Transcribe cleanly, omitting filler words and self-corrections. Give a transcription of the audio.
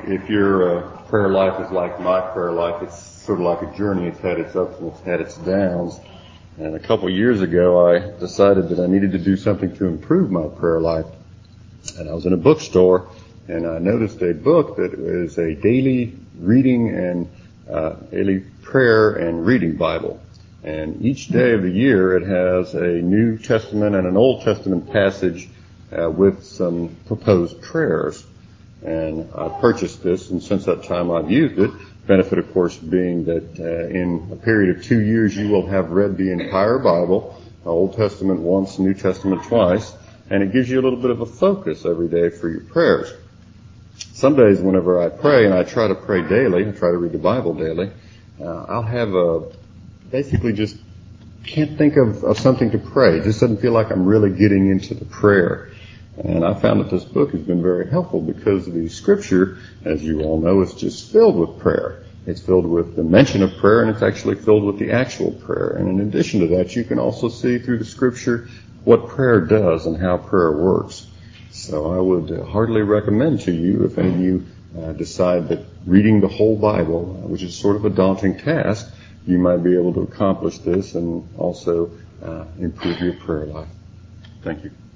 if your prayer life is like my prayer life, it's sort of like a journey. It's had its ups and it's had its downs. And a couple years ago, I decided that I needed to do something to improve my prayer life. And I was in a bookstore, and I noticed a book that is a daily reading and daily prayer and reading Bible. And each day of the year, it has a New Testament and an Old Testament passage with some proposed prayers. And I purchased this, and since that time I've used it. Benefit, of course, being that in a period of 2 years you will have read the entire Bible, Old Testament once, New Testament twice, and it gives you a little bit of a focus every day for your prayers. Some days whenever I pray, and I try to pray daily, I try to read the Bible daily, I'll have basically just can't think of something to pray. It just doesn't feel like I'm really getting into the prayer. And I found that this book has been very helpful because the scripture, as you all know, is just filled with prayer. It's filled with the mention of prayer, and it's actually filled with the actual prayer. And in addition to that, you can also see through the scripture what prayer does and how prayer works. So I would heartily recommend to you, if any of you decide that reading the whole Bible, which is sort of a daunting task, you might be able to accomplish this and also improve your prayer life. Thank you.